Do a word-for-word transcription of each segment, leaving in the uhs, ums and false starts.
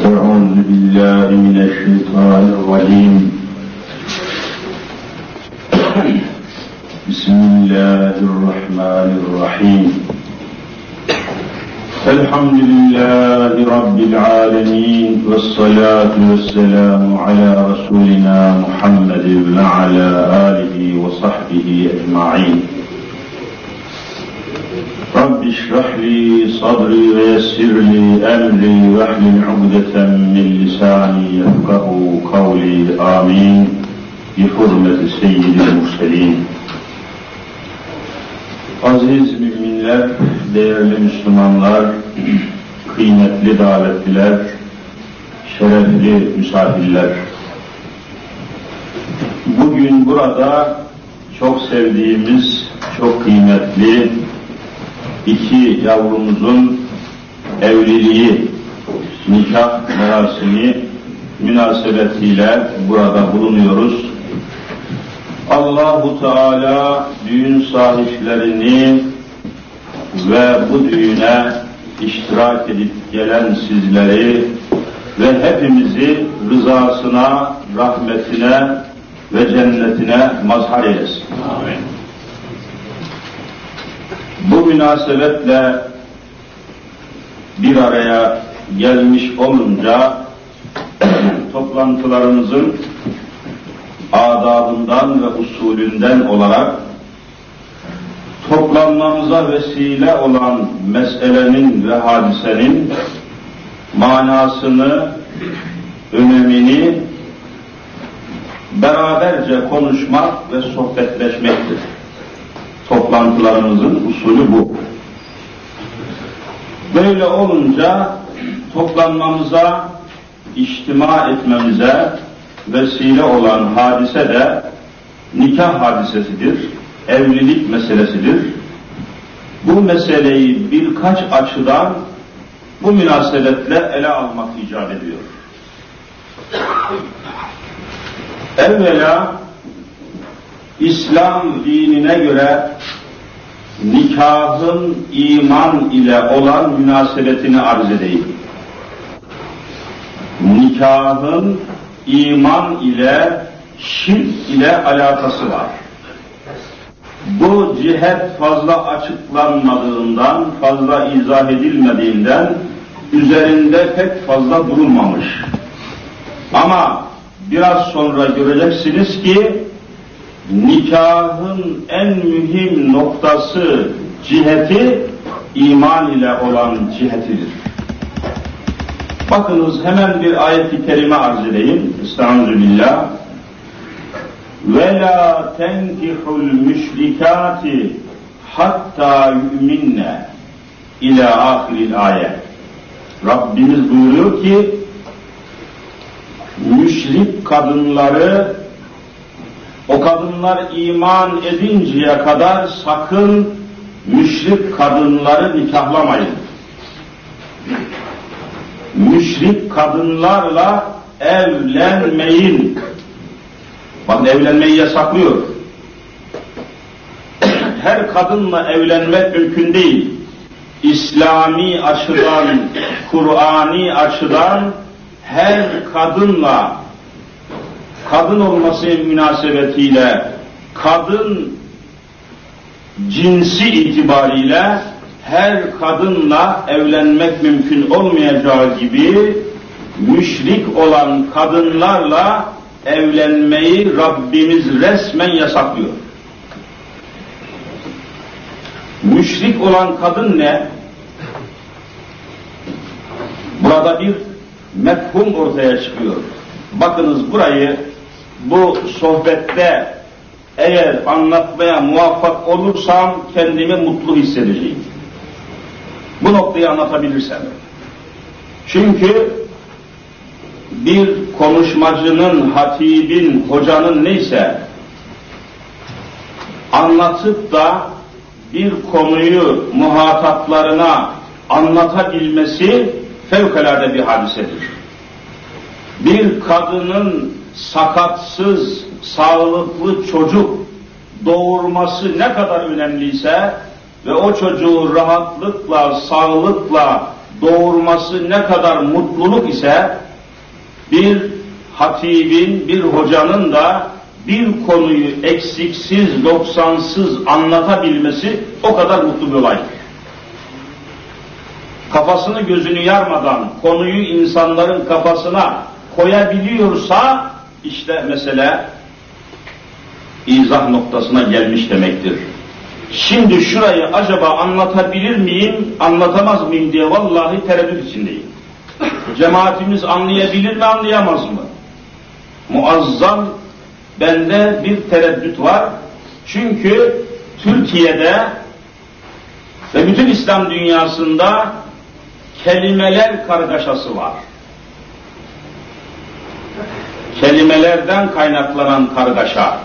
أعوذ بالله من الشيطان الرجيم بسم الله الرحمن الرحيم الحمد لله رب العالمين والصلاة والسلام على رسولنا محمد وعلى آله وصحبه أجمعين رب اشرح لي صدري ويسر لي أمري واحلل عقدة من لساني يفقهوا قولي آمين بحرمة سيد المرسلين. Aziz müminler, değerli Müslümanlar, kıymetli davetliler, şerefli misafirler. Bugün burada çok sevdiğimiz, çok kıymetli iki yavrumuzun evliliği, nikah merasimi münasebetiyle burada bulunuyoruz. Allah-u Teala düğün sahiplerini ve bu düğüne iştirak edip gelen sizleri ve hepimizi rızasına, rahmetine ve cennetine mazhar eylesin. Amin. Bu münasebetle bir araya gelmiş olunca toplantılarımızın adabından ve usulünden olarak toplanmamıza vesile olan meselenin ve hadisenin manasını, önemini beraberce konuşmak ve sohbetleşmektir. Toplantılarımızın usulü bu. Böyle olunca toplanmamıza, içtima etmemize vesile olan hadise de nikah hadisesidir, evlilik meselesidir. Bu meseleyi birkaç açıdan bu münasebetle ele almak icap ediyor. Evvela İslam dinine göre nikahın iman ile olan münasebetini arz edeyim. Nikahın iman ile, şirk ile alakası var. Bu cihet fazla açıklanmadığından, fazla izah edilmediğinden üzerinde pek fazla durulmamış. Ama biraz sonra göreceksiniz ki nikahın en mühim noktası, ciheti iman ile olan cihetidir. Bakınız hemen bir ayet-i kerime arz edeyim. Estağfirullah. Ve la tenkihul müşrikati hatta yu'minne ila ahiril ayet. Rabbimiz buyuruyor ki müşrik kadınları, o kadınlar iman edinceye kadar sakın müşrik kadınları nikahlamayın. Müşrik kadınlarla evlenmeyin. Bakın evlenmeyi yasaklıyor. Her kadınla evlenmek mümkün değil. İslami açıdan, Kur'ani açıdan her kadınla, kadın olması münasebetiyle, kadın cinsi itibariyle her kadınla evlenmek mümkün olmayacağı gibi müşrik olan kadınlarla evlenmeyi Rabbimiz resmen yasaklıyor. Müşrik olan kadın ne? Burada bir mefhum ortaya çıkıyor. Bakınız burayı bu sohbette eğer anlatmaya muvaffak olursam kendimi mutlu hissedeceğim. Bu noktayı anlatabilirsem. Çünkü bir konuşmacının, hatibin, hocanın neyse anlatıp da bir konuyu muhataplarına anlatabilmesi fevkalade bir hadisedir. Bir kadının sakatsız, sağlıklı çocuk doğurması ne kadar önemliyse ve o çocuğu rahatlıkla, sağlıkla doğurması ne kadar mutluluk ise, bir hatibin, bir hocanın da bir konuyu eksiksiz, noksansız anlatabilmesi o kadar mutlu bir olay. Kafasını gözünü yarmadan konuyu insanların kafasına koyabiliyorsa, işte mesele izah noktasına gelmiş demektir. Şimdi şurayı acaba anlatabilir miyim, anlatamaz mıyım diye vallahi tereddüt içindeyim. Cemaatimiz anlayabilir mi, anlayamaz mı? Muazzam bende bir tereddüt var. Çünkü Türkiye'de ve bütün İslam dünyasında kelimeler kargaşası var. Kelimelerden kaynaklanan kargaşa,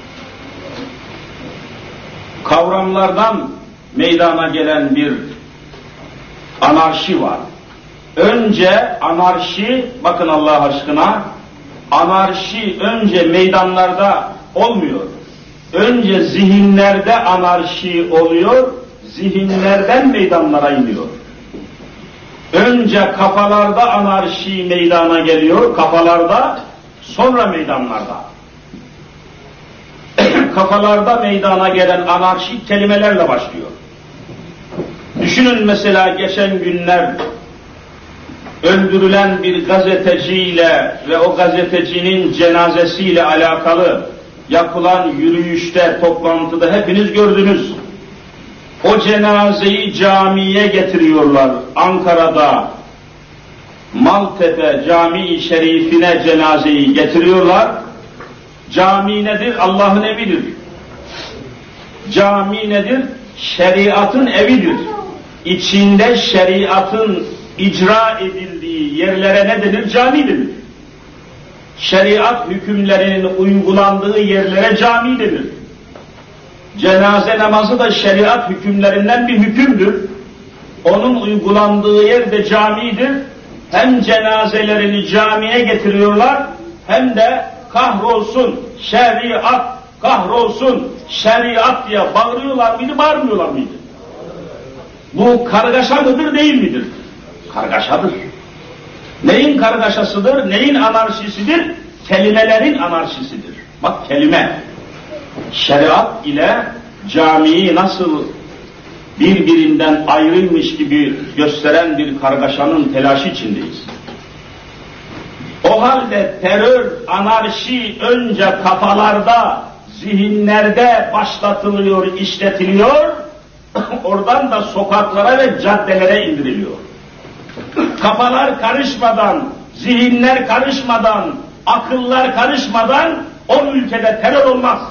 kavramlardan meydana gelen bir anarşi var. Önce anarşi, bakın Allah aşkına, anarşi önce meydanlarda olmuyor. Önce zihinlerde anarşi oluyor, zihinlerden meydanlara iniyor. Önce kafalarda anarşi meydana geliyor, kafalarda, sonra meydanlarda. Kafalarda meydana gelen anarşik kelimelerle başlıyor. Düşünün mesela geçen günler öldürülen bir gazeteciyle ve o gazetecinin cenazesiyle alakalı yapılan yürüyüşte, toplantıda hepiniz gördünüz. O cenazeyi camiye getiriyorlar. Ankara'da Maltepe Camii Şerifine cenazeyi getiriyorlar. Cami nedir? Allah'ın evidir. Cami nedir? Şeriatın evidir. İçinde şeriatın icra edildiği yerlere ne denir? Cami denir. Şeriat hükümlerinin uygulandığı yerlere cami denir. Cenaze namazı da şeriat hükümlerinden bir hükümdür. Onun uygulandığı yer de camidir. Hem cenazelerini camiye getiriyorlar, hem de kahrolsun şeriat, kahrolsun şeriat diye bağırıyorlar mıydı, bağırmıyorlar mıydı? Bu kargaşa mıdır, değil midir? Kargaşadır. Neyin kargaşasıdır, neyin anarşisidir? Kelimelerin anarşisidir. Bak kelime. Şeriat ile camiyi nasıl birbirinden ayrılmış gibi gösteren bir kargaşanın telaşı içindeyiz. O halde terör, anarşi önce kafalarda, zihinlerde başlatılıyor, işletiliyor, oradan da sokaklara ve caddelere indiriliyor. Kafalar karışmadan, zihinler karışmadan, akıllar karışmadan o ülkede terör olmaz.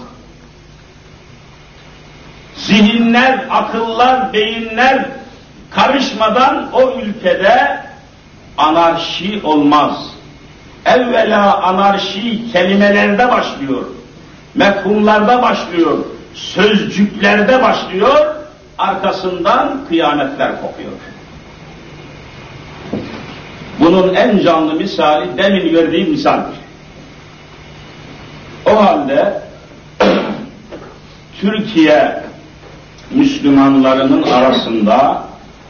Zihinler, akıllar, beyinler karışmadan o ülkede anarşi olmaz. Evvela anarşi kelimelerde başlıyor, mefhumlarda başlıyor, sözcüklerde başlıyor, arkasından kıyametler kopuyor. Bunun en canlı misali demin verdiğim misaldir. O halde Türkiye Müslümanlarının arasında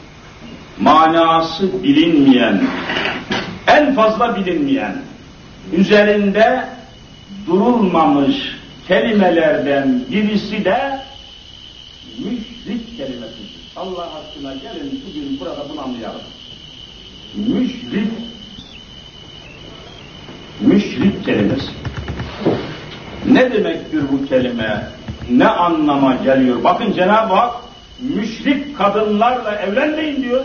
manası bilinmeyen, en fazla bilinmeyen, üzerinde durulmamış kelimelerden birisi de müşrik kelimesidir. Allah aşkına gelin bugün burada bunu anlayalım. Müşrik, müşrik kelimesi. Ne demektir bu kelime? Ne anlama geliyor? Bakın Cenab-ı Hak müşrik kadınlarla evlenmeyin diyor.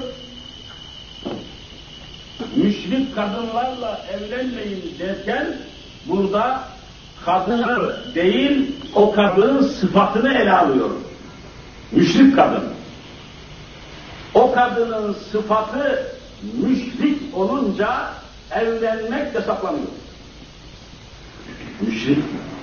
Müşrik kadınlarla evlenmeyin derken burada kadını değil, o kadının sıfatını ele alıyor. Müşrik kadın. O kadının sıfatı müşrik olunca evlenmek yasaklanıyor. Müşrik.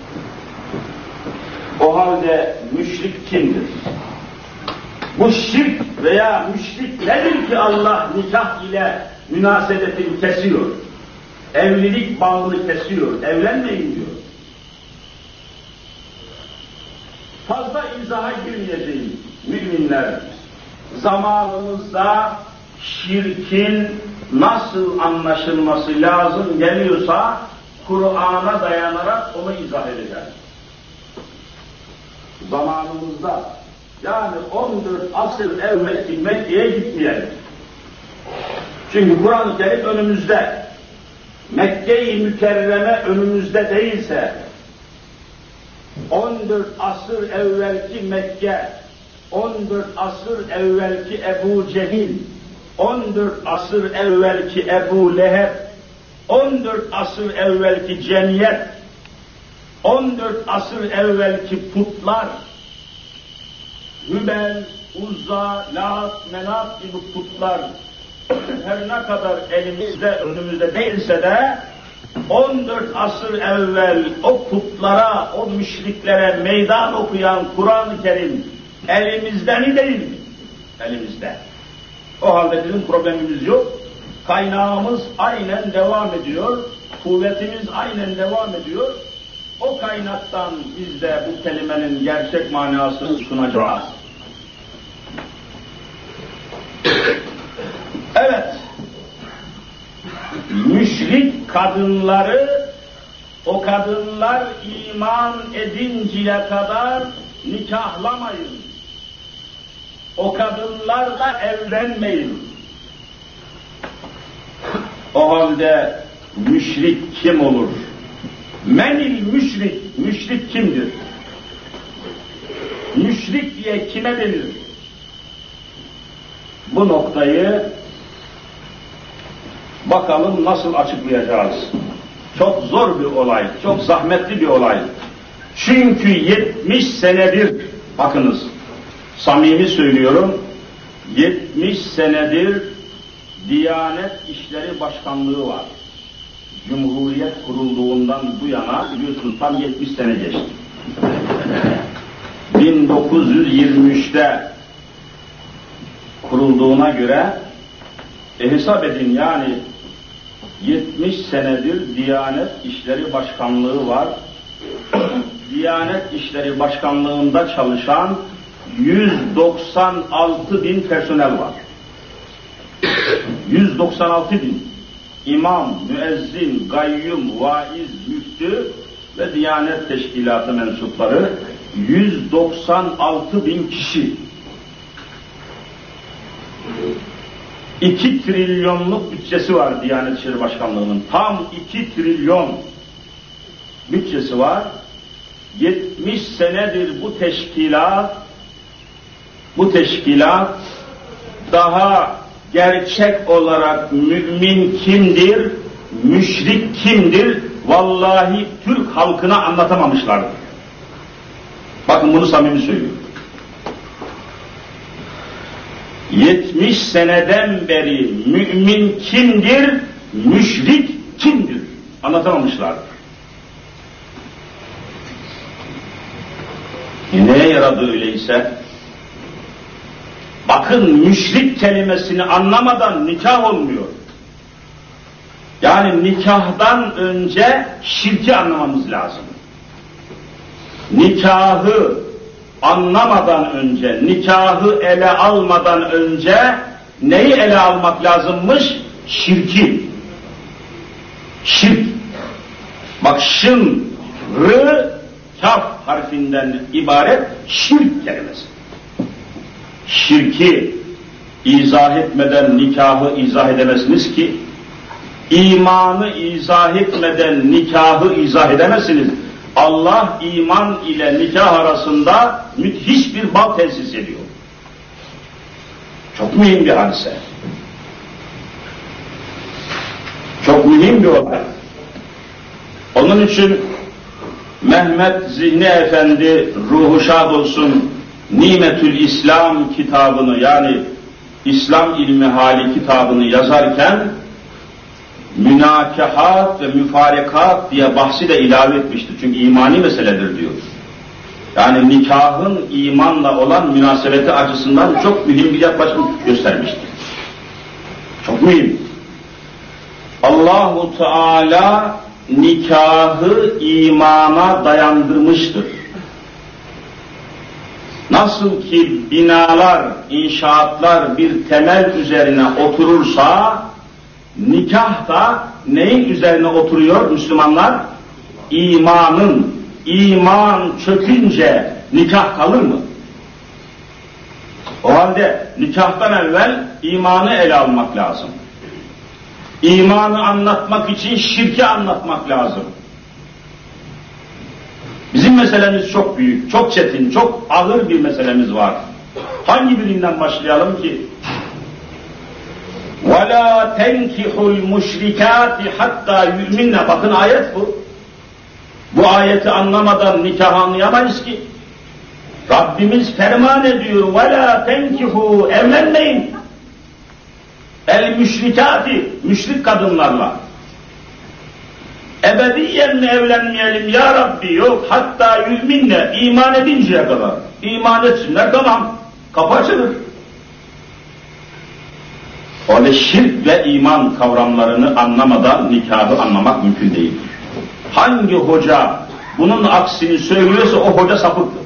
O halde müşrik kimdir? Bu şirk veya müşrik nedir ki Allah nikah ile münasebetini kesiyor? Evlilik bağını kesiyor, evlenmeyin diyor. Fazla izaha girmeyeceğim müminler. Zamanımızda şirkin nasıl anlaşılması lazım geliyorsa Kur'an'a dayanarak onu izah edeceğiz. Zamanımızda yani on dört asır evvelki Mekke'ye gitmeyelim. Çünkü Kur'an-ı Kerim önümüzde. Mekke-i Mükerreme önümüzde değilse on dört asır evvelki Mekke, on dört asır evvelki Ebu Cehil, on dört asır evvelki Ebu Leheb, on dört asır evvelki cemiyet, on dört asır evvelki putlar, Hübel, Uzza, Lat, Menat gibi putlar her ne kadar elimizde, önümüzde değilse de on dört asır evvel o putlara, o müşriklere meydan okuyan Kur'an-ı Kerim elimizde mi değil mi? Elimizde. O halde bizim problemimiz yok. Kaynağımız aynen devam ediyor. Kuvvetimiz aynen devam ediyor. O kaynaktan biz de bu kelimenin gerçek manasını sunacağız. Evet, müşrik kadınları, o kadınlar iman edinceye kadar nikahlamayın. O kadınlarla evlenmeyin. O halde müşrik kim olur? Menil müşrik, müşrik kimdir? Müşrik diye kime denir? Bu noktayı bakalım nasıl açıklayacağız. Çok zor bir olay, çok zahmetli bir olay. Çünkü yetmiş senedir, bakınız, samimi söylüyorum, yetmiş senedir Diyanet İşleri Başkanlığı var. Cumhuriyet kurulduğundan bu yana biliyorsunuz tam yetmiş sene geçti. bin dokuz yüz yirmi üçte kurulduğuna göre e hesap edin yani yetmiş senedir Diyanet İşleri Başkanlığı var. Diyanet İşleri Başkanlığı'nda çalışan yüz doksan altı bin personel var. yüz doksan altı bin. İmam, müezzin, gayyum, vaiz, müftü ve Diyanet Teşkilatı mensupları yüz doksan altı bin kişi. iki trilyonluk bütçesi var Diyanet İşleri Başkanlığı'nın. Tam iki trilyon bütçesi var. yetmiş senedir bu teşkilat bu teşkilat daha gerçek olarak mümin kimdir, müşrik kimdir, vallahi Türk halkına anlatamamışlardır. Bakın bunu samimi söylüyorum. yetmiş seneden beri mümin kimdir, müşrik kimdir anlatamamışlardır. E neye yaradı öyleyse? Bakın müşrik kelimesini anlamadan nikah olmuyor. Yani nikahdan önce şirki anlamamız lazım. Nikahı anlamadan önce, nikahı ele almadan önce neyi ele almak lazımmış? Şirki. Şirk. Bak şın, rı, kaf harfinden ibaret şirk kelimesi. Şirki izah etmeden nikahı izah edemezsiniz ki, imanı izah etmeden nikahı izah edemezsiniz. Allah iman ile nikah arasında müthiş bir bağ tesis ediyor. Çok mühim bir hadise. Çok mühim bir olay. Onun için Mehmet Zihni Efendi ruhu şad olsun Nimetül İslam kitabını yani İslam ilmi hali kitabını yazarken münakahat ve müfarekat diye bahsi de ilave etmiştir. Çünkü imani meseledir diyor. Yani nikahın imanla olan münasebeti açısından çok mühim bir yaklaşım göstermiştir. Çok mühim. Allahu Teala nikahı imana dayandırmıştır. Nasıl ki binalar, inşaatlar bir temel üzerine oturursa, nikah da neyin üzerine oturuyor Müslümanlar? İmanın. İman çökünce nikah kalır mı? O halde nikahtan evvel imanı ele almak lazım. İmanı anlatmak için şirki anlatmak lazım. Bizim meselemiz çok büyük, çok çetin, çok ağır bir meselemiz var. Hangi birinden başlayalım ki? وَلَا تَنْكِحُ الْمُشْرِكَاتِ حَتَّى يُؤْمِنَّ. Bakın ayet bu. Bu ayeti anlamadan nikah anlayamayız ki. Rabbimiz ferman ediyor. وَلَا تَنْكِحُ. Evlenmeyin. El müşrikati. Müşrik kadınlarla. Ebediyen mi evlenmeyelim ya Rabbi? Yok. Hatta yüminle. İman edinceye kadar. İman etsinler, tamam. Kapı açılır. Öyle şirk ve iman kavramlarını anlamadan nikahı anlamak mümkün değildir. Hangi hoca bunun aksini söylüyorsa o hoca sapıktır.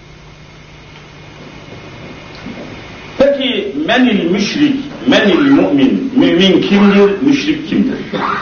Peki menil müşrik, menil mümin, mümin kimdir, müşrik kimdir?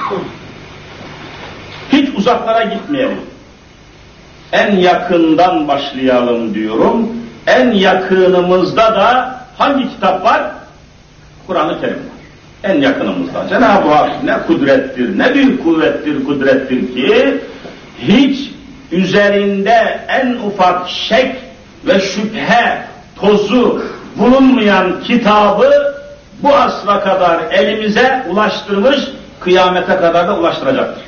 Hiç uzaklara gitmeyelim. En yakından başlayalım diyorum. En yakınımızda da hangi kitap var? Kur'an-ı Kerim var. En yakınımızda. Cenab-ı Hak ne kudrettir, ne büyük kuvvettir, kudrettir ki hiç üzerinde en ufak şek ve şüphe tozu bulunmayan kitabı bu asra kadar elimize ulaştırmış, kıyamete kadar da ulaştıracaktır.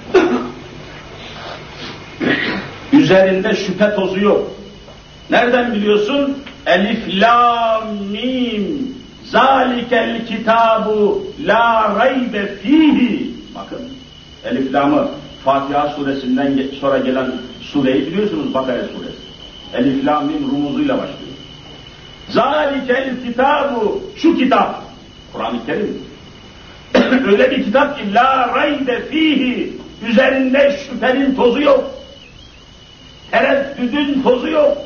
Üzerinde şüphe tozu yok. Nereden biliyorsun? Elif, lam, mim. Zalikel kitabu la raybe fihi. Bakın, Elif Lam'ı Fatiha suresinden sonra gelen sureyi biliyorsunuz, Bakara suresi. Elif Lam Mim rumuzuyla başlıyor. Zalikel kitabu, şu kitap, Kur'an-ı Kerim. Öyle bir kitap ki la raybe fihi, üzerinde şüphenin tozu yok. Tereddüdün tozu yok.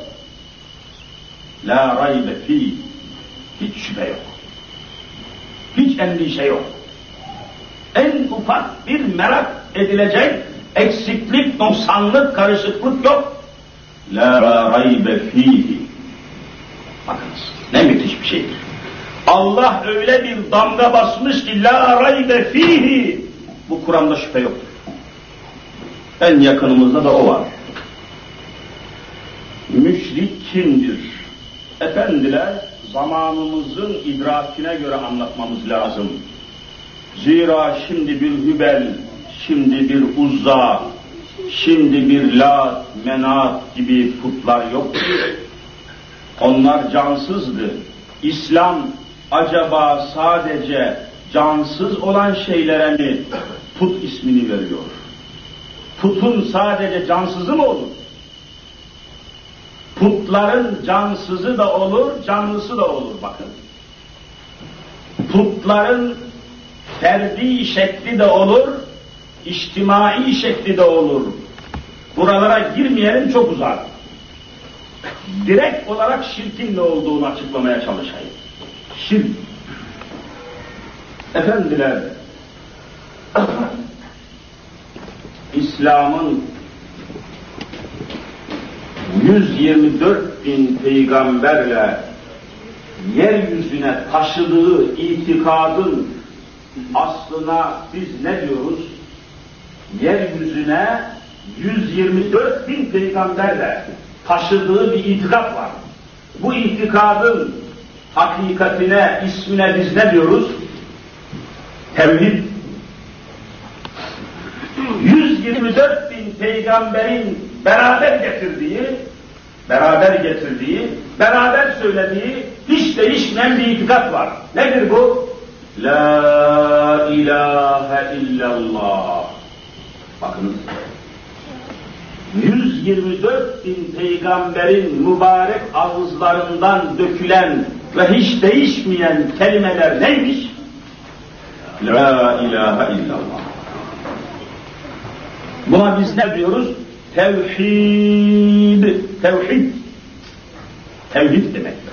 La raybe fihi, hiç şüphe yok. Hiç endişe yok. En ufak bir merak edilecek eksiklik, noksanlık, karışıklık yok. La raybe fihi. Bakınız, ne müthiş bir şeydir. Allah öyle bir damga basmış ki la raybe fihi. Bu Kur'an'da şüphe yoktur. En yakınımızda da o var. Müşrik kimdir? Efendiler, zamanımızın idrakine göre anlatmamız lazım. Zira şimdi bir Hübel, şimdi bir Uzza, şimdi bir Lat, Menat gibi putlar yoktu. Onlar cansızdı. İslam acaba sadece cansız olan şeylere mi put ismini veriyor? Putun sadece cansızı mı olur? Putların cansızı da olur, canlısı da olur bakın. Putların ferdi şekli de olur, içtimai şekli de olur. Buralara girmeyelim, çok uzak. Direkt olarak şirkin ne olduğunu açıklamaya çalışayım. Şirk. Efendiler, İslam'ın yüz yirmi dört bin peygamberle yeryüzüne taşıdığı itikadın aslına biz ne diyoruz? Yeryüzüne yüz yirmi dört bin peygamberle taşıdığı bir itikat var. Bu itikadın hakikatine, ismine biz ne diyoruz? Tevhid. yüz yirmi dört bin peygamberin beraber getirdiği, beraber getirdiği, beraber söylediği hiç değişmeyen bir itikat var. Nedir bu? La ilahe illallah. Bakınız. yüz yirmi dört bin peygamberin mübarek ağızlarından dökülen ve hiç değişmeyen kelimeler neymiş? La ilahe illallah. Buna biz ne diyoruz? Tevhid. Tevhid. Tevhid demektir.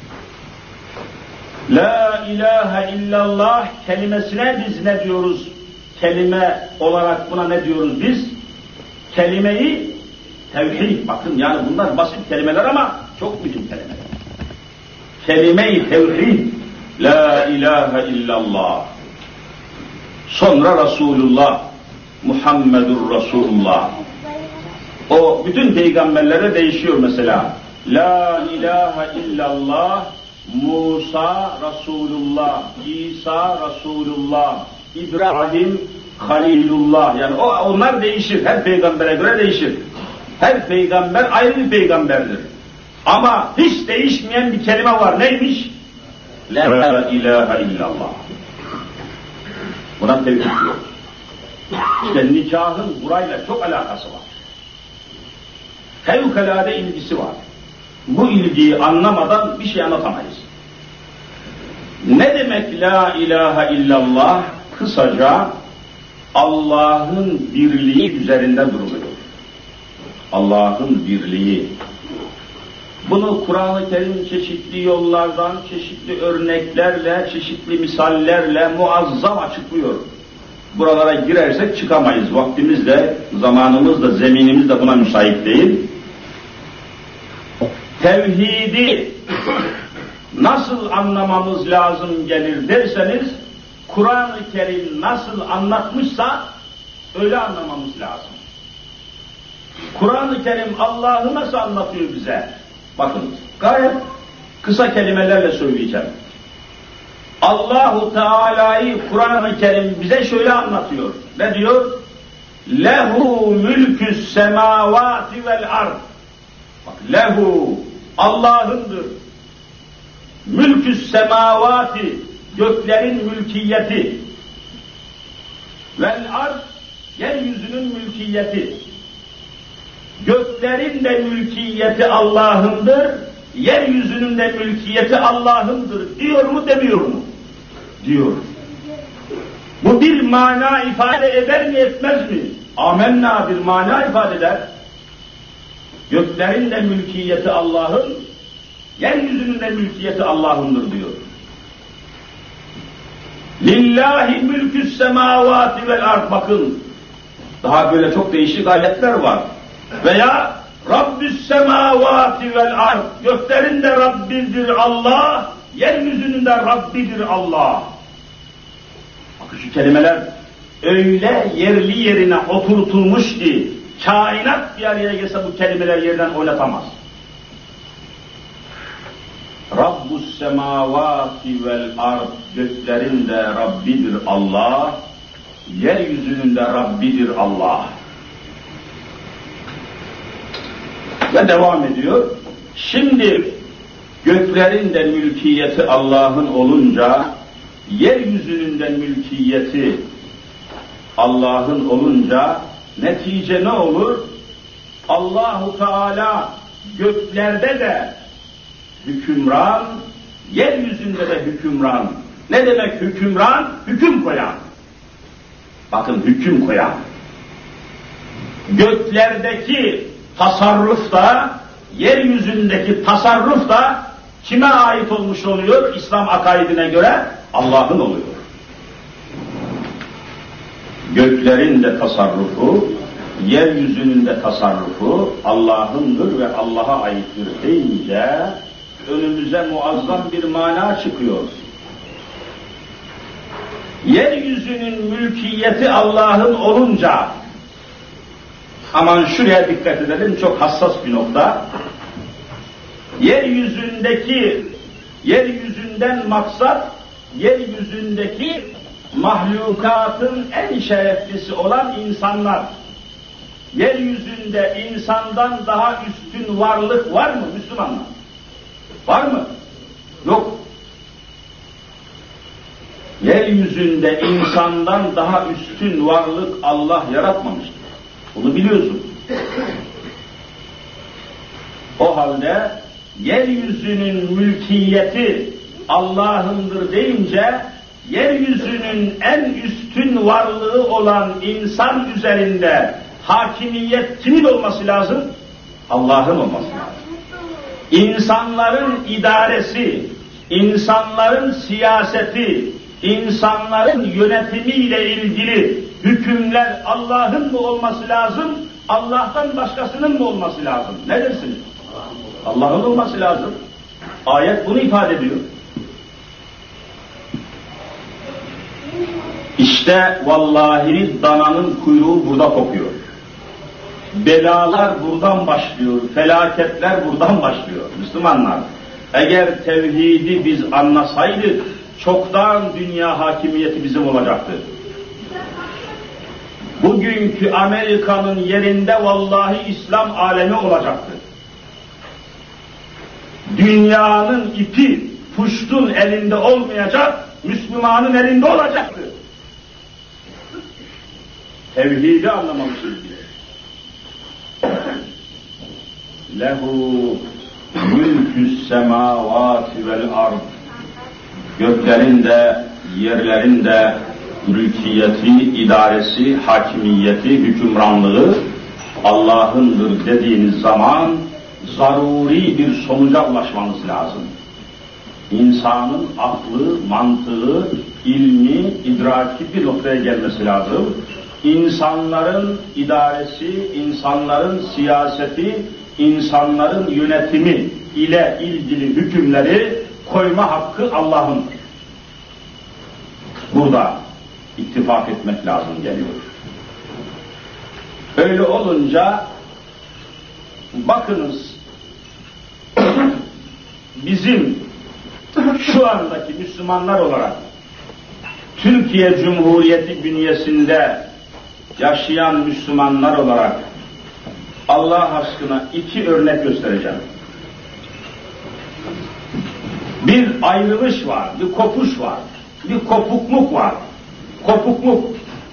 La ilahe illallah kelimesine biz ne diyoruz? Kelime olarak buna ne diyoruz biz? Kelimeyi tevhid. Bakın yani bunlar basit kelimeler ama çok mühim kelimeler. Kelime-i tevhid. La ilahe illallah. Sonra Resulullah. Muhammedur Resulullah. O bütün peygamberlere değişiyor mesela. La ilahe illallah. Musa Resulullah. İsa Resulullah. İbrahim Halilullah. Yani o, onlar değişir. Her peygambere göre değişir. Her peygamber ayrı bir peygamberdir. Ama hiç değişmeyen bir kelime var. Neymiş? La ilahe illallah. Buna tevhid diyor. İşte nikahın burayla çok alakası var. Fevkalade ilgisi var. Bu ilgiyi anlamadan bir şey anlatamayız. Ne demek la ilahe illallah? Kısaca Allah'ın birliği üzerinde duruluyor. Allah'ın birliği. Bunu Kur'an-ı Kerim çeşitli yollardan, çeşitli örneklerle, çeşitli misallerle muazzam açıklıyor. Buralara girersek çıkamayız. Vaktimiz de, zamanımız da, zeminimiz de buna müsait değil. Tevhidi nasıl anlamamız lazım gelir derseniz, Kur'an-ı Kerim nasıl anlatmışsa öyle anlamamız lazım. Kur'an-ı Kerim Allah'ı nasıl anlatıyor bize? Bakın, gayet kısa kelimelerle söyleyeceğim. Allahu Teala'yı Kur'an-ı Kerim bize şöyle anlatıyor. Ne diyor? Lehu mülkü's semavati vel ard. Bak, lehu Allah'ındır. Mülkü's semavati, göklerin mülkiyeti. Vel ard, yeryüzünün mülkiyeti. Göklerin de mülkiyeti Allah'ındır, yeryüzünün de mülkiyeti Allah'ındır diyor mu demiyor mu? Diyor. Bu bir mana ifade eder mi etmez mi? Amenna bir mana ifade eder. Göklerin de mülkiyeti Allah'ın, yeryüzünün de mülkiyeti Allah'ındır diyor. Lillahi mülkü's semavati vel ard. Bakın, daha böyle çok değişik ayetler var. Veya Rabbü's semavati vel ard. Göklerin de Rabbidir Allah, yeryüzünün de Rabbidir Allah. Bakın şu kelimeler öyle yerli yerine oturtulmuş ki kainat bir araya gelse bu kelimeler yerden oynatamaz. Rabbus semavati vel ard. Göklerin de Rabbidir Allah, yeryüzünün de Rabbidir Allah. Ve devam ediyor. Şimdi göklerin de mülkiyeti Allah'ın olunca, yeryüzünün de mülkiyeti Allah'ın olunca netice ne olur? Allahu Teala göklerde de hükümran, yeryüzünde de hükümran. Ne demek hükümran? Hüküm koyan. Bakın, hüküm koyan. Göklerdeki tasarruf da, yeryüzündeki tasarruf da kime ait olmuş oluyor? İslam akaidine göre Allah'ın oluyor. Göklerin de tasarrufu, yeryüzünün de tasarrufu Allah'ındır ve Allah'a aittir deyince önümüze muazzam bir mana çıkıyor. Yeryüzünün mülkiyeti Allah'ın olunca, aman şuraya dikkat edelim, çok hassas bir nokta. Yeryüzündeki, yeryüzünden maksat, yeryüzündeki mahlukatın en şereflisi olan insanlar. Yeryüzünde insandan daha üstün varlık var mı Müslümanlar? Var mı? Yok. Yeryüzünde insandan daha üstün varlık Allah yaratmamıştır. Bunu biliyorsun. O halde yeryüzünün mülkiyeti Allah'ındır deyince, yeryüzünün en üstün varlığı olan insan üzerinde hakimiyet kimin olması lazım? Allah'ın olması lazım. insanların idaresi, insanların siyaseti, insanların yönetimiyle ilgili hükümler Allah'ın mı olması lazım, Allah'tan başkasının mı olması lazım? Ne dersiniz? Allah'ın olması lazım. Ayet bunu ifade ediyor. İşte vallahi dananın kuyruğu burada kopuyor. Belalar buradan başlıyor, felaketler buradan başlıyor. Müslümanlar, eğer tevhidi biz anlasaydık, çoktan dünya hakimiyeti bizim olacaktı. Bugünkü Amerika'nın yerinde vallahi İslam alemi olacaktı. Dünyanın ipi puştun elinde olmayacak, Müslümanın elinde olacaktı. Tevhidi anlamamışız bile. Lehu mülkü's semavati vel ard. Göklerin de, yerlerin de mülkiyeti, idaresi, hakimiyeti, hükümranlığı Allah'ındır dediğiniz zaman zaruri bir sonuca ulaşmanız lazım. İnsanın aklı, mantığı, ilmi, idraki bir noktaya gelmesi lazım. İnsanların idaresi, insanların siyaseti, insanların yönetimi ile ilgili hükümleri koyma hakkı Allah'ındır. Burada ittifak etmek lazım geliyor. Öyle olunca bakınız bizim şu andaki Müslümanlar olarak Türkiye Cumhuriyeti bünyesinde yaşayan Müslümanlar olarak Allah aşkına iki örnek göstereceğim. Bir ayrılış var, bir kopuş var, bir kopukluk var. Kopukluk.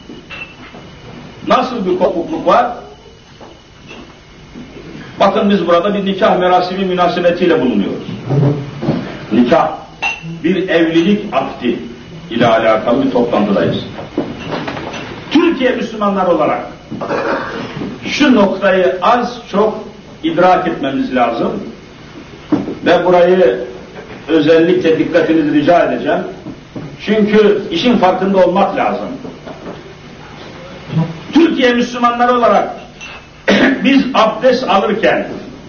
Nasıl bir kopukluk var? Bakın biz burada bir nikah merasimi münasebetiyle bulunuyoruz. Nikah, bir evlilik akdi ile alakalı bir toplantıdayız. Türkiye Müslümanlar olarak şu noktayı az çok idrak etmemiz lazım ve burayı özellikle dikkatinizi rica edeceğim. Çünkü işin farkında olmak lazım. Türkiye Müslümanları olarak biz abdest alırken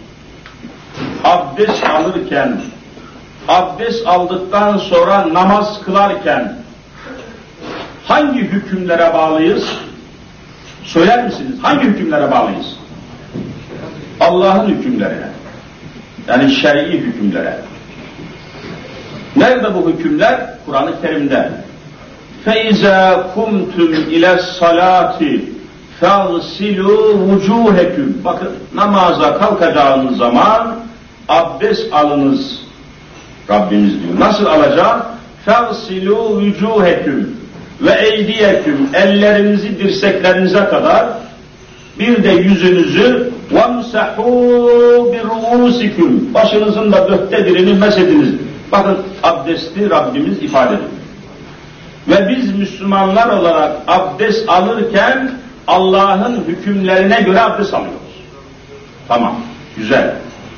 abdest alırken abdest aldıktan sonra namaz kılarken hangi hükümlere bağlıyız? Söyler misiniz? Hangi hükümlere bağlıyız? Allah'ın hükümlerine. Yani şer'i hükümlere. Nerede bu hükümler? Kur'an-ı Kerim'de. فَاِذَا كُمْتُمْ اِلَى الصَّلَاةِ فَاغْسِلُوا وُجُوهَكُمْ. Bakın, namaza kalkacağınız zaman abdest alınız. Rabbimiz diyor. Nasıl alacağım? فَاغْسِلُوا وُجُوهَكُمْ ve eydiyeküm, ellerinizi dirseklerinize kadar, bir de yüzünüzü وَمْسَحُوا بِرُؤُسِكُمْ, başınızın da dörtte birini mesediniz. Bakın abdesti Rabbimiz ifade ediyor. Ve biz Müslümanlar olarak abdest alırken Allah'ın hükümlerine göre abdest alıyoruz. Tamam, güzel.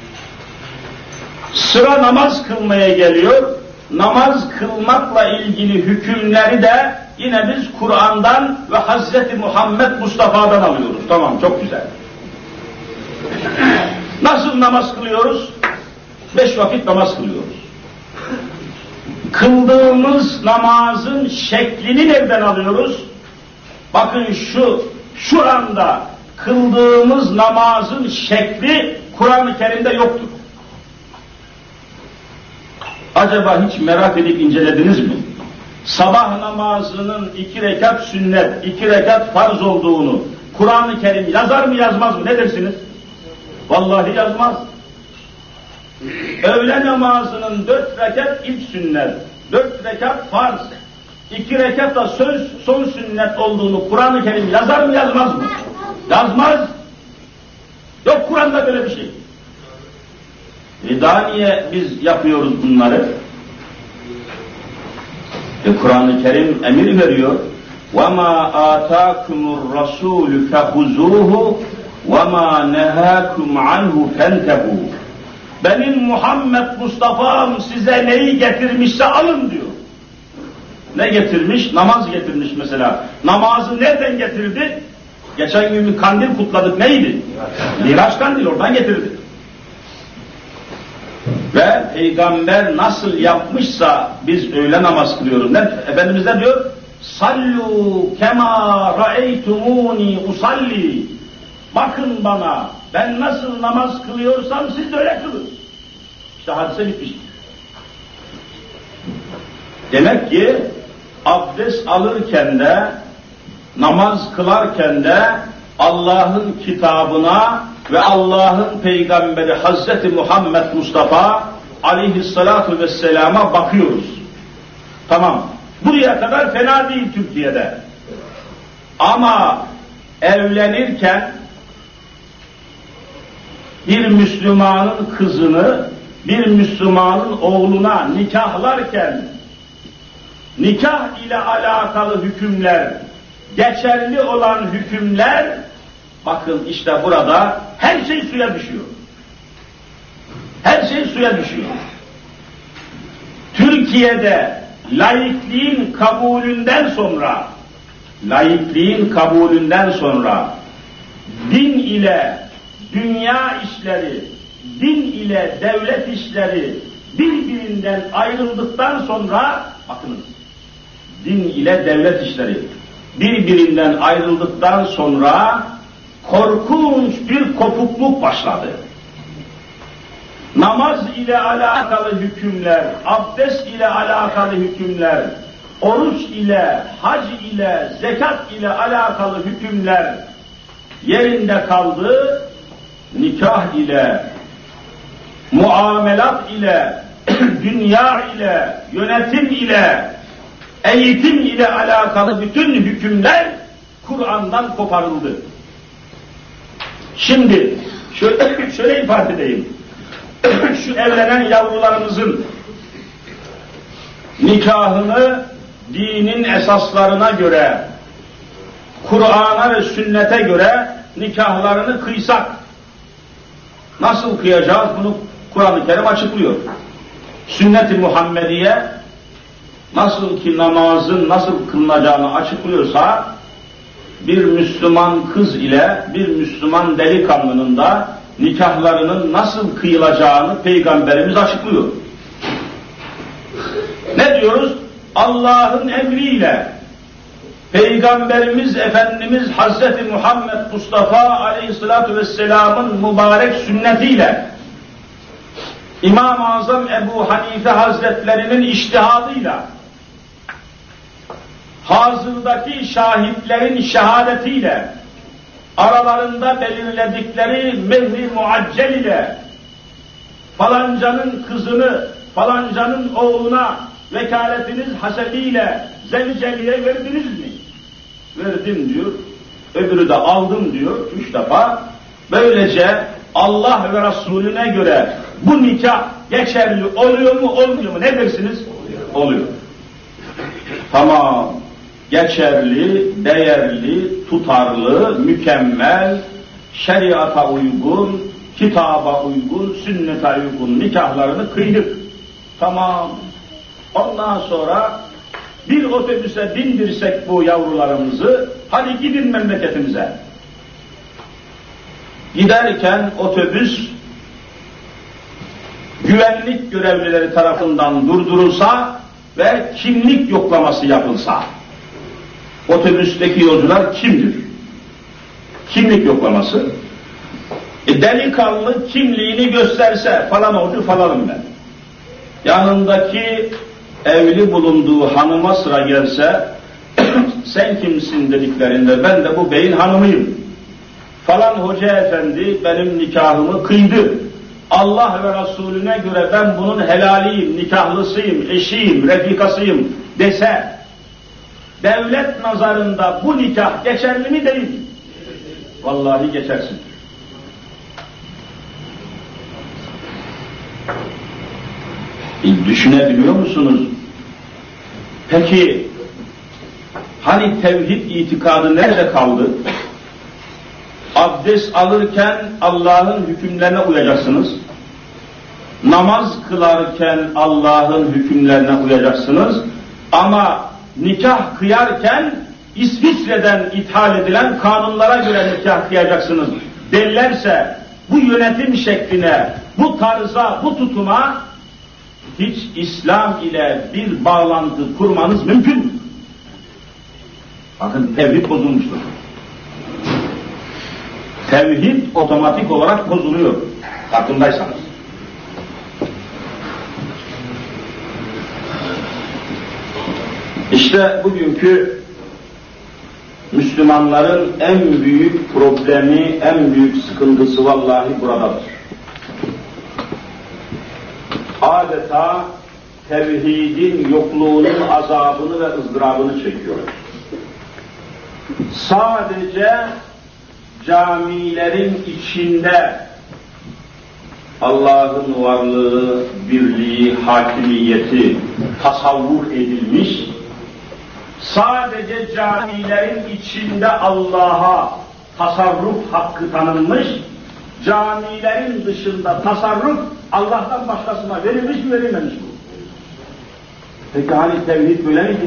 Sıra namaz kılmaya geliyor. Namaz kılmakla ilgili hükümleri de yine biz Kur'an'dan ve Hazreti Muhammed Mustafa'dan alıyoruz. Tamam, çok güzel. Nasıl namaz kılıyoruz? Beş vakit namaz kılıyoruz. Kıldığımız namazın şeklini nereden alıyoruz? Bakın şu, şu anda kıldığımız namazın şekli Kur'an-ı Kerim'de yoktur. Acaba hiç merak edip incelediniz mi? Sabah namazının iki rekat sünnet, iki rekat farz olduğunu Kur'an-ı Kerim yazar mı yazmaz mı? Ne dersiniz? Vallahi yazmaz. Öğle namazının dört rekat ilk sünnet, dört rekat farz, iki rekat da söz, son sünnet olduğunu Kur'an-ı Kerim yazar mı yazmaz mı? Yazmaz. Yok Kur'an'da böyle bir şey. E daha niye biz yapıyoruz bunları? E Kur'an-ı Kerim emir veriyor. وَمَا آتَاكُمُ الرَّسُولُ فَخُذُوهُ وَمَا نَهَاكُمْ عَنْهُ فَانْتَهُوا. benim Muhammed Mustafa'm size neyi getirmişse alın diyor. Ne getirmiş? Namaz getirmiş mesela. Namazı nereden getirdi? Geçen gün bir kandil kutladık, neydi? Miraç kandil, oradan getirdi. Ve Peygamber nasıl yapmışsa biz öyle namaz kılıyoruz. Ne? Efendimiz ne diyor? Sallu kema ra'eytumuni usalli. Bakın bana, ben nasıl namaz kılıyorsam siz de öyle kılın. İşte hadise bitmiştir. Demek ki abdest alırken de, namaz kılarken de Allah'ın kitabına ve Allah'ın peygamberi Hazreti Muhammed Mustafa aleyhissalatu vesselama bakıyoruz. Tamam. Buraya kadar fena değil Türkiye'de. Ama evlenirken bir Müslümanın kızını bir Müslümanın oğluna nikahlarken nikah ile alakalı hükümler, geçerli olan hükümler, bakın işte burada her şey suya düşüyor. Her şey suya düşüyor. Türkiye'de laikliğin kabulünden sonra, laikliğin kabulünden sonra din ile dünya işleri, din ile devlet işleri birbirinden ayrıldıktan sonra, bakınız, din ile devlet işleri birbirinden ayrıldıktan sonra korkunç bir kopukluk başladı. Namaz ile alakalı hükümler, abdest ile alakalı hükümler, oruç ile, hac ile, zekat ile alakalı hükümler yerinde kaldı. Nikah ile, muamelat ile, dünya ile, yönetim ile, eğitim ile alakalı bütün hükümler Kur'an'dan koparıldı. Şimdi şöyle, şöyle ifade edeyim. Şu evlenen yavrularımızın nikahını dinin esaslarına göre, Kur'an'a ve sünnete göre nikahlarını kıysak, nasıl kıyacağız? Bunu Kur'an-ı Kerim açıklıyor. Sünnet-i Muhammediye nasıl ki namazın nasıl kılınacağını açıklıyorsa, bir Müslüman kız ile bir Müslüman delikanlının da nikahlarının nasıl kıyılacağını Peygamberimiz açıklıyor. Ne diyoruz? Allah'ın emriyle, Peygamberimiz Efendimiz Hazreti Muhammed Mustafa Aleyhisselatü Vesselam'ın mübarek sünnetiyle, İmam-ı Azam Ebu Hanife Hazretlerinin içtihadıyla, hazırdaki şahitlerin şehadetiyle, aralarında belirledikleri mehri muaccel ile, falancanın kızını falancanın oğluna vekaletiniz hasebiyle zevceliğe verdiniz mi? Verdim diyor. Öbürü de aldım diyor üç defa. Böylece Allah ve Resulüne göre bu nikah geçerli oluyor mu olmuyor mu? Ne dersiniz? Oluyor. Oluyor. Tamam. Geçerli, değerli, tutarlı, mükemmel, şeriata uygun, kitaba uygun, sünnete uygun nikahlarını kıydık. Tamam. Ondan sonra bir otobüse bindirsek bu yavrularımızı, hadi gidin memleketimize. Giderken otobüs güvenlik görevlileri tarafından durdurulsa ve kimlik yoklaması yapılsa, otobüsteki yolcular kimdir? Kimlik yoklaması. E, delikanlı kimliğini gösterse, falan oldu falanım ben. Yanındaki evli bulunduğu hanıma sıra gelse, sen kimsin dediklerinde, ben de bu beyin hanımıyım. Falan hoca efendi benim nikahımı kıydı. Allah ve Resulüne göre ben bunun helaliyim, nikahlısıyım, eşiyim, refikasıyım dese, devlet nazarında bu nikah geçerli mi değil mi? Vallahi geçersin. E, düşünebiliyor musunuz? Peki, hani tevhid itikadı nerede kaldı? Abdest alırken Allah'ın hükümlerine uyacaksınız. namaz kılarken Allah'ın hükümlerine uyacaksınız ama nikah kıyarken İsviçre'den ithal edilen kanunlara göre nikah kıyacaksınız derlerse bu yönetim şekline, bu tarza, bu tutuma hiç İslam ile bir bağlantı kurmanız mümkün mü? Bakın tevhid bozulmuştur. Tevhid otomatik olarak bozuluyor. Farkındaysanız. İşte bugünkü Müslümanların en büyük problemi, en büyük sıkıntısı vallahi buradadır. Adeta tevhidin yokluğunun azabını ve ızdırabını çekiyorlar. Sadece camilerin içinde Allah'ın varlığı, birliği, hakimiyeti tasavvur edilmiş, sadece camilerin içinde Allah'a tasarruf hakkı tanınmış, camilerin dışında tasarruf Allah'tan başkasına verilmiş mi verilmemiş mi? Peki hani tevhid böyle miydi?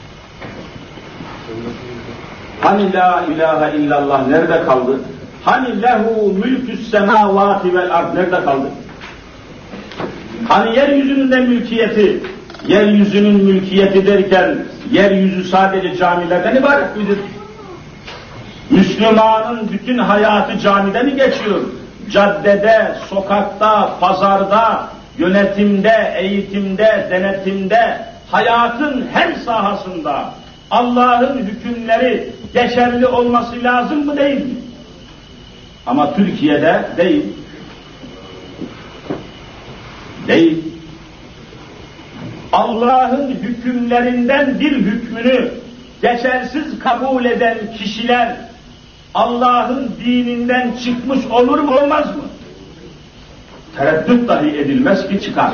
Hani la ilahe illallah nerede kaldı? Hani lehu mülkü's semavati vel ard nerede kaldı? Hani yeryüzünün de mülkiyeti, yeryüzünün mülkiyeti derken yeryüzü sadece camilerden ibaret midir? Müslümanın bütün hayatı camide mi geçiyor? Caddede, sokakta, pazarda, yönetimde, eğitimde, denetimde, hayatın her sahasında Allah'ın hükümleri geçerli olması lazım mı değil mi? Ama Türkiye'de değil. Değil. Allah'ın hükümlerinden bir hükmünü geçersiz kabul eden kişiler Allah'ın dininden çıkmış olur mu olmaz mı? Tereddüt dahi edilmez ki çıkar.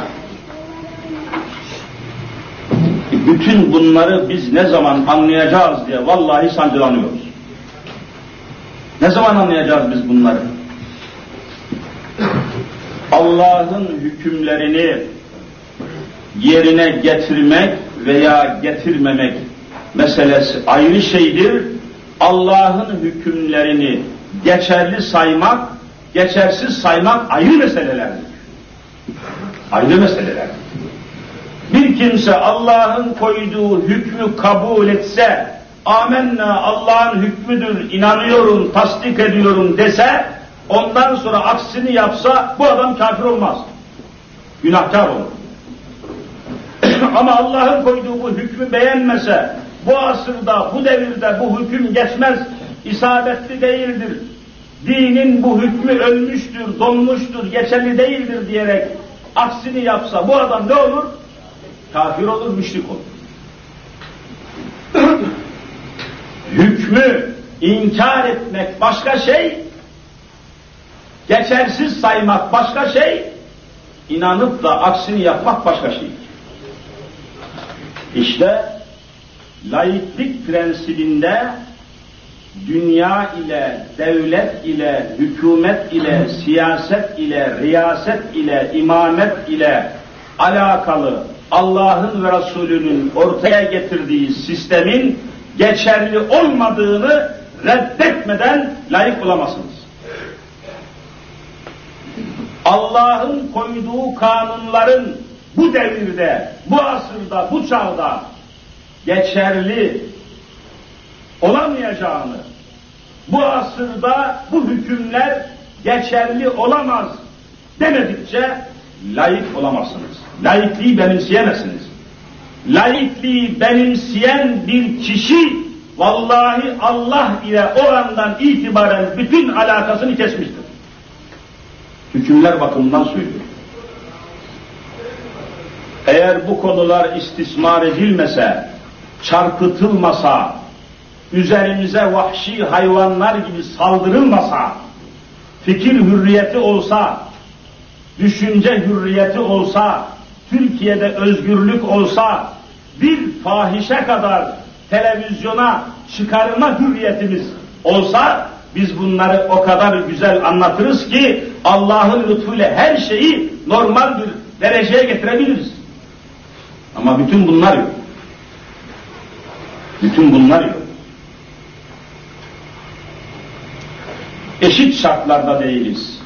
Bütün bunları biz ne zaman anlayacağız diye vallahi sancılanıyoruz. Ne zaman anlayacağız biz bunları? Allah'ın hükümlerini yerine getirmek veya getirmemek meselesi ayrı şeydir. Allah'ın hükümlerini geçerli saymak, geçersiz saymak ayrı meselelerdir. Ayrı meseleler. Bir kimse Allah'ın koyduğu hükmü kabul etse, amenna Allah'ın hükmüdür, inanıyorum, tasdik ediyorum dese, ondan sonra aksini yapsa bu adam kafir olmaz. Günahkar olur. Ama Allah'ın koyduğu bu hükmü beğenmese, bu asırda, bu devirde bu hüküm geçmez, isabetli değildir, dinin bu hükmü ölmüştür, donmuştur, geçerli değildir diyerek aksini yapsa bu adam ne olur? Kafir olur, müşrik olur. Hükmü inkar etmek başka şey, geçersiz saymak başka şey, inanıp da aksini yapmak başka şey. İşte laiklik prensibinde dünya ile, devlet ile, hükümet ile, siyaset ile, riyaset ile, imamet ile alakalı Allah'ın ve Resulünün ortaya getirdiği sistemin geçerli olmadığını reddetmeden layık olamazsınız. Allah'ın koyduğu kanunların bu devirde, bu asırda, bu çağda geçerli olamayacağını, bu asırda bu hükümler geçerli olamaz demedikçe layık olamazsınız. Laikliği benimseyemezsiniz. Laikliği benimseyen bir kişi vallahi Allah ile o andan itibaren bütün alakasını kesmiştir. Hükümler bakımından söylüyor. Eğer bu konular istismar edilmese, çarpıtılmasa, üzerimize vahşi hayvanlar gibi saldırılmasa, fikir hürriyeti olsa, düşünce hürriyeti olsa, Türkiye'de özgürlük olsa, bir fahişe kadar televizyona çıkarma hürriyetimiz olsa, biz bunları o kadar güzel anlatırız ki Allah'ın lütfuyla her şeyi normal bir dereceye getirebiliriz. Ama bütün bunlar yok. Bütün bunlar yok. Eşit şartlarda değiliz.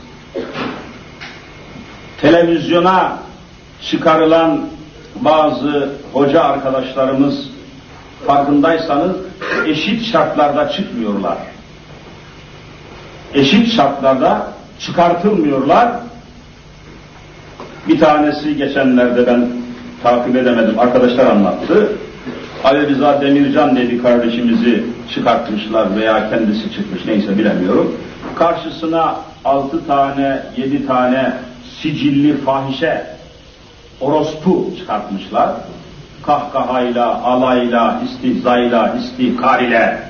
Televizyona çıkarılan bazı hoca arkadaşlarımız farkındaysanız eşit şartlarda çıkmıyorlar. Eşit şartlarda çıkartılmıyorlar. Bir tanesi geçenlerde ben takip edemedim, arkadaşlar anlattı. Ali Rıza Demircan diye bir kardeşimizi çıkartmışlar veya kendisi çıkmış, neyse bilemiyorum. Karşısına altı tane, yedi tane sicilli fahişe orospu çıkartmışlar. Kahkahayla, alayla, istihzayla, istihkar ile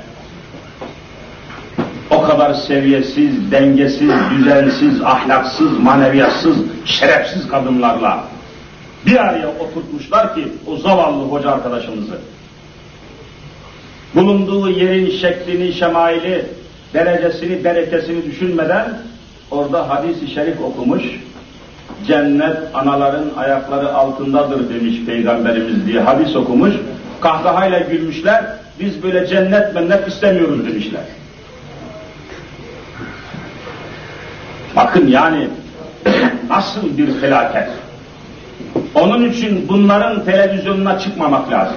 o kadar seviyesiz, dengesiz, düzensiz, ahlaksız, maneviyatsız, şerefsiz kadınlarla bir araya oturtmuşlar ki o zavallı hoca arkadaşımızı. Bulunduğu yerin şeklini, şemaili, derecesini, berekesini düşünmeden orada hadis-i şerif okumuş. Cennet anaların ayakları altındadır demiş Peygamberimiz diye hadis okumuş. Kahkahayla gülmüşler. Biz böyle cennet mennet istemiyoruz demişler. Bakın yani nasıl bir felaket. Onun için bunların televizyonuna çıkmamak lazım.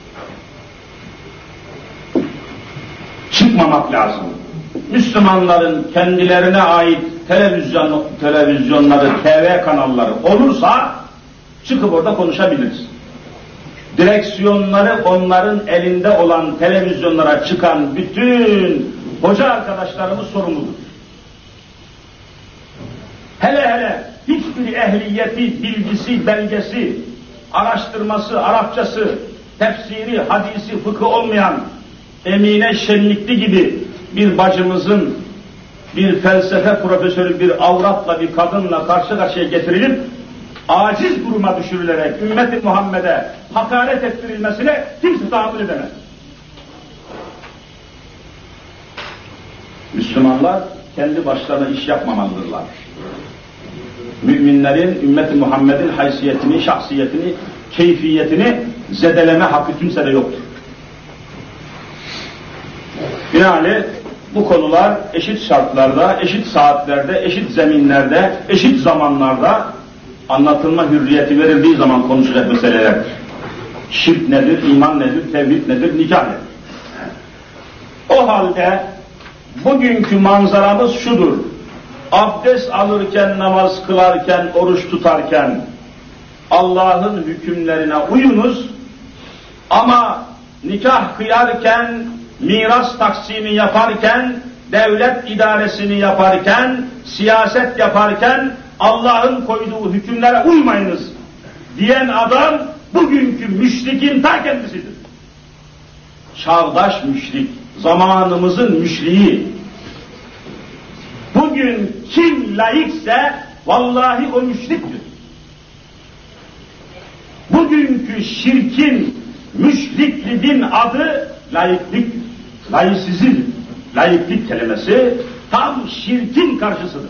Çıkmamak lazım. Müslümanların kendilerine ait televizyon, televizyonları, T V kanalları olursa çıkıp orada konuşabiliriz. Direksiyonları onların elinde olan televizyonlara çıkan bütün hoca arkadaşlarımız sorumludur. Hele hele hiçbir ehliyeti, bilgisi, belgesi, araştırması, Arapçası, tefsiri, hadisi, fıkı olmayan Emine Şenlikli gibi bir bacımızın bir felsefe profesörü bir avratla, bir kadınla karşı karşıya getirilip aciz duruma düşürülerek ümmet-i Muhammed'e hakaret ettirilmesine kimse tahammül edemez. Müslümanlar kendi başlarına iş yapmamalıdırlar. Müminlerin, ümmet-i Muhammed'in haysiyetini, şahsiyetini, keyfiyetini zedeleme hakkı kimsede yoktur. Binaenaleyh bu konular eşit şartlarda, eşit saatlerde, eşit zeminlerde, eşit zamanlarda anlatılma hürriyeti verildiği zaman konuşacak meselelerdir. Şirk nedir, iman nedir, tevhid nedir, nikah nedir? O halde bugünkü manzaramız şudur. Abdest alırken, namaz kılarken, oruç tutarken Allah'ın hükümlerine uyunuz ama nikah kıyarken, miras taksimi yaparken, devlet idaresini yaparken, siyaset yaparken Allah'ın koyduğu hükümlere uymayınız diyen adam bugünkü müşrikin ta kendisidir. Çağdaş müşrik, zamanımızın müşriği. Bugün kim laikse vallahi o müşriktir. Bugünkü şirkin, müşrikliğin adı laikliktir. Laisizm, laiklik kelimesi tam şirkin karşısıdır.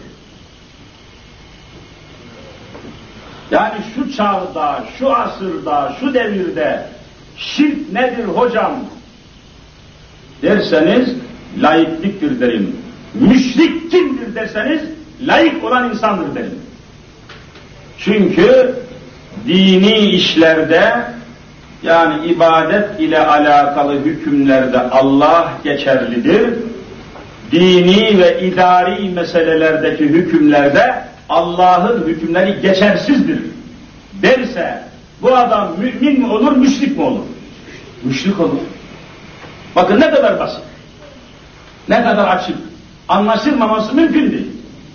Yani şu çağda, şu asırda, şu devirde şirk nedir hocam derseniz laikliktir derim. Müşrik kimdir derseniz laik olan insandır derim. Çünkü dini işlerde yani ibadet ile alakalı hükümlerde Allah geçerlidir. Dini ve idari meselelerdeki hükümlerde Allah'ın hükümleri geçersizdir derse bu adam mümin mi olur, müşrik mi olur? Müşrik olur. Bakın ne kadar basit, ne kadar açık, anlaşılmaması mümkün değil.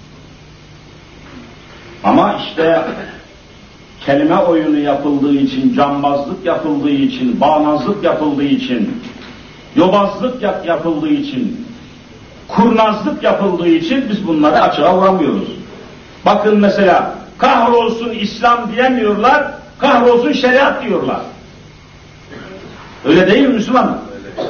Ama işte kelime oyunu yapıldığı için, cambazlık yapıldığı için, bağnazlık yapıldığı için, yobazlık yap yapıldığı için, kurnazlık yapıldığı için biz bunları açığa vuramıyoruz. Bakın mesela kahrolsun İslam diyemiyorlar, kahrolsun şeriat diyorlar. Öyle değil mi Müslüman?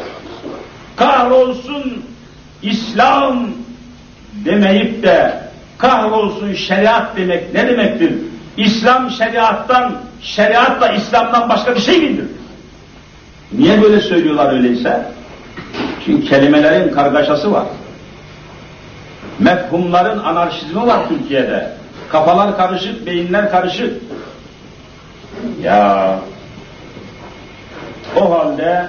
Kahrolsun İslam demeyip de Kahrolsun şeriat demek ne demektir? İslam şeriattan, şeriatla İslam'dan başka bir şey midir? Niye böyle söylüyorlar öyleyse? Çünkü kelimelerin kargaşası var. Mefhumların anarşizmi var Türkiye'de. Kafalar karışık, beyinler karışık. Ya o halde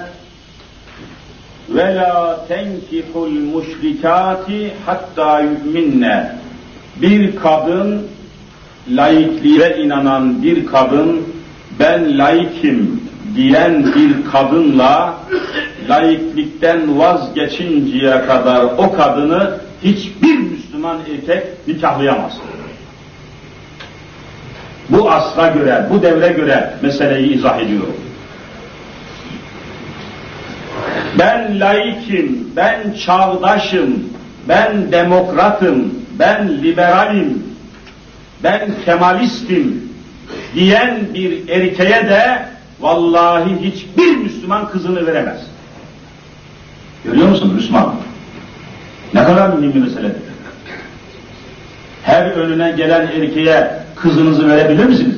وَلَا تَنْكِحُ الْمُشْرِكَاتِ hatta yu'minne. Bir kadın, laikliğe inanan bir kadın, ben laikim diyen bir kadınla laiklikten vazgeçinceye kadar o kadını hiçbir Müslüman erkek nikahlayamaz. Bu asra göre, bu devre göre meseleyi izah ediyorum. Ben laikim, ben çağdaşım, ben demokratım, ben liberalim, ben kemalistim diyen bir erkeğe de vallahi hiçbir Müslüman kızını veremez. Görüyor musun Müslüman? Ne kadar mühim bir meseledir. Her önüne gelen erkeğe kızınızı verebilir misiniz?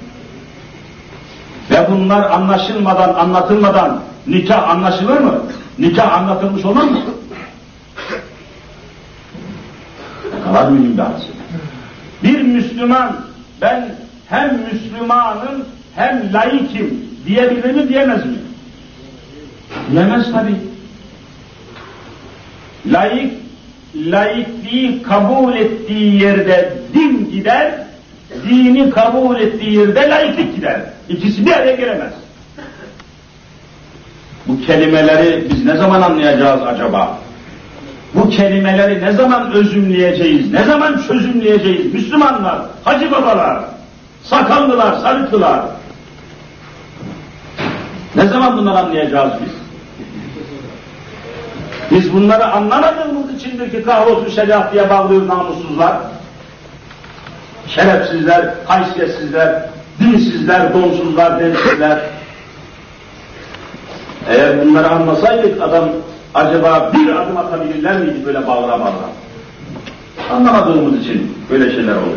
Ve bunlar anlaşılmadan, anlatılmadan nikah anlaşılır mı? Nikah anlatılmış olur mu? Ne kadar mühim bir hadise. Bir Müslüman, ben hem Müslümanım hem laikim diyebilir mi, diyemez mi? Diyemez tabii. Laik, laikliği kabul ettiği yerde din gider, dini kabul ettiği yerde laiklik gider. İkisi bir araya gelemez. Bu kelimeleri biz ne zaman anlayacağız acaba? Bu kelimeleri ne zaman özümleyeceğiz, ne zaman çözümleyeceğiz? Müslümanlar, hacı babalar, sakallılar, sarıklılar. Ne zaman bunları anlayacağız biz? Biz bunları anlamadığımız içindir ki kahrolsun şeriat diye bağlıyor namussuzlar. Şerefsizler, haysiyetsizler, dinsizler, donsuzlar, densizler. Eğer bunları anlasaydık adam acaba bir adım atabilirler miydi böyle bağıra bağıra? Anlamadığımız için böyle şeyler oluyor.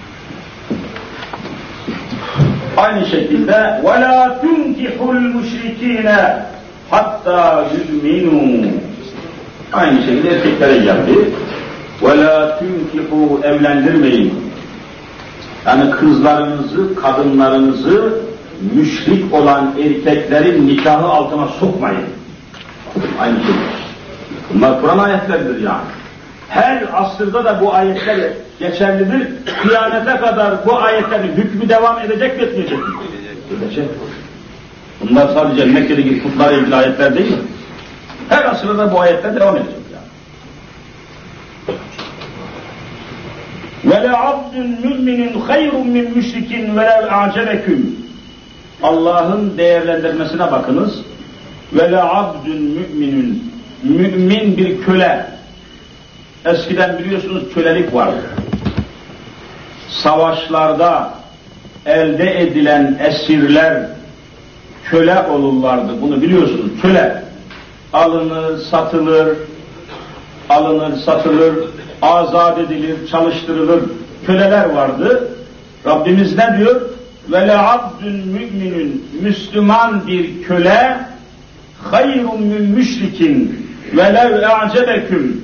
Aynı şekilde وَلَا تُنْكِحُ الْمُشْرِك۪ينَ hatta يُؤْمِنُوا. Aynı şekilde erkeklere geldi. وَلَا تُنْكِحُوا evlendirmeyin. Yani kızlarınızı, kadınlarınızı müşrik olan erkeklerin nikahı altına sokmayın. Aynı şey. Bunlar Kur'an ayetleridir yani. Her asırda da bu ayetler geçerlidir. Kıyamete kadar bu ayetlerin hükmü devam edecek mi, etmeyecek mi? Edecek. Bunlar sadece Mekke'deki putlarla ilgili ayetler değil. Her asırda da bu ayetler devam edecek yani. وَلَعَبْدٌ مُؤْمِنٍ خَيْرٌ مِنْ مُشْرِكٍ وَلَوْ اَعْجَبَكُمْ. Allah'ın değerlendirmesine bakınız. وَلَعَبْدٌ مُؤْمِنٌ. Mümin bir köle. Eskiden biliyorsunuz kölelik vardı. Savaşlarda elde edilen esirler köle olurlardı. Bunu biliyorsunuz. Köle alınır, satılır, alınır, satılır, azat edilir, çalıştırılır. Köleler vardı. Rabbimiz ne diyor? وَلَعَبْدٌ مُؤْمِنٌ. Müslüman bir köle hayrun min müşrikin velev e'cebeküm.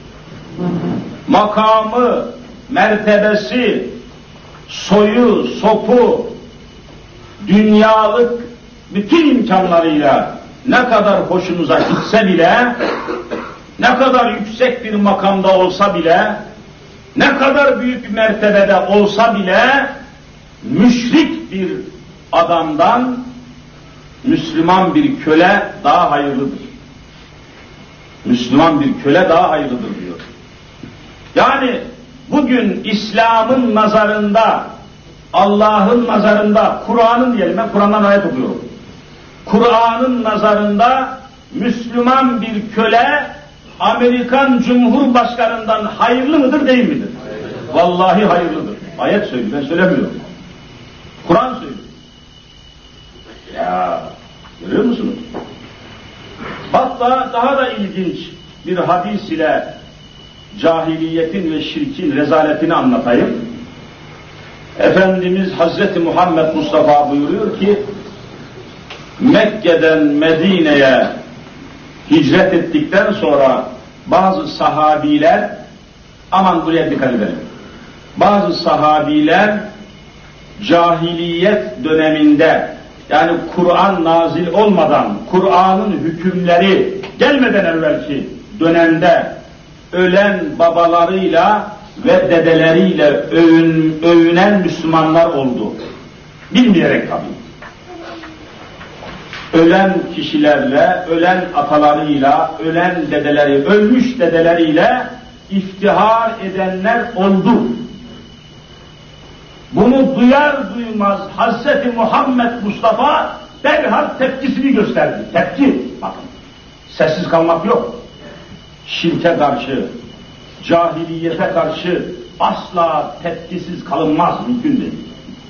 Makamı, mertebesi, soyu, sopu, dünyalık bütün imkanlarıyla ne kadar hoşunuza gitse bile, ne kadar yüksek bir makamda olsa bile, ne kadar büyük bir mertebede olsa bile, müşrik bir adamdan Müslüman bir köle daha hayırlıdır. Müslüman bir köle daha hayırlıdır diyor. Yani bugün İslam'ın nazarında, Allah'ın nazarında, Kur'an'ın diyelim, ben Kur'an'dan ayet okuyorum. Kur'an'ın nazarında Müslüman bir köle Amerikan Cumhurbaşkanı'ndan hayırlı mıdır, değil midir? Vallahi hayırlıdır. Ayet söylüyor, ben söylemiyorum. Kur'an söylüyor. Ya, görüyor musunuz? Hatta daha da ilginç bir hadis ile cahiliyetin ve şirkin rezaletini anlatayım. Efendimiz Hazreti Muhammed Mustafa buyuruyor ki, Mekke'den Medine'ye hicret ettikten sonra bazı sahabiler, aman buraya dikkat edelim, bazı sahabiler cahiliyet döneminde, yani Kur'an nazil olmadan, Kur'an'ın hükümleri gelmeden evvelki dönemde ölen babalarıyla ve dedeleriyle övün, övünen Müslümanlar oldu. Bilmeyerek tabii. Ölen kişilerle, ölen atalarıyla, ölen dedeleri, ölmüş dedeleriyle iftihar edenler oldu. Bunu duyar duymaz Hazreti Muhammed Mustafa derhal tepkisini gösterdi. Tepki, bakın. Sessiz kalmak yok. Şirke karşı, cahiliyete karşı asla tepkisiz kalınmaz, mümkün değil.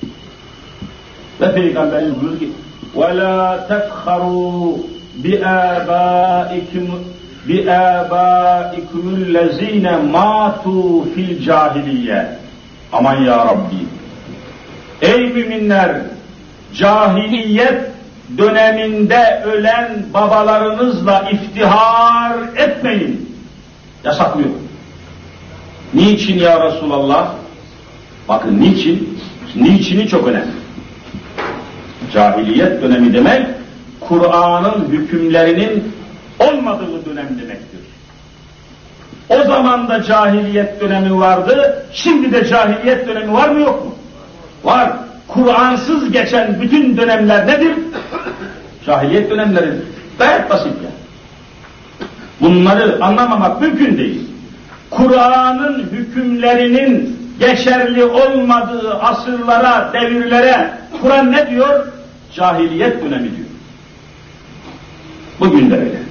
Ve Peygamberimiz buyuruyor ki, وَلَا تَفْخَرُوا بِآبَائِكُمْ بِآبَائِكُمُ الَّذ۪ينَ مَاتُوا فِي الْجَاهِلِيَّةِ Aman ya Rabbi! Ey müminler! Cahiliyet döneminde ölen babalarınızla iftihar etmeyin. Yasaklıyor. Niçin ya Resulallah? Bakın niçin? Niçini çok önemli. Cahiliyet dönemi demek, Kur'an'ın hükümlerinin olmadığı dönem demektir. O zaman da cahiliyet dönemi vardı, şimdi de cahiliyet dönemi var mı yok mu? Var. Kur'ansız geçen bütün dönemler nedir? Cahiliyet dönemleridir. Gayet basit ya. Bunları anlamamak mümkün değil. Kur'an'ın hükümlerinin geçerli olmadığı asırlara, devirlere Kur'an ne diyor? Cahiliyet dönemi diyor. Bugün de öyle.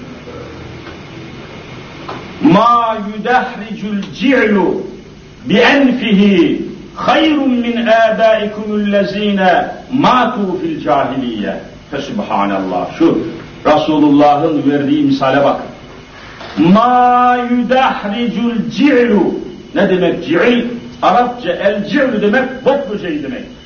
Ma yudahricul ci'lu bi enfihi hayrun min âbâikumullezîne mâtû fil cahiliye. Fesubhanallah. Şu Resulullah'ın verdiği misale bak. Ma yudahricul ci'lu. Ne demek ci'l? Arapça el ci'lu demek bok böceği demek.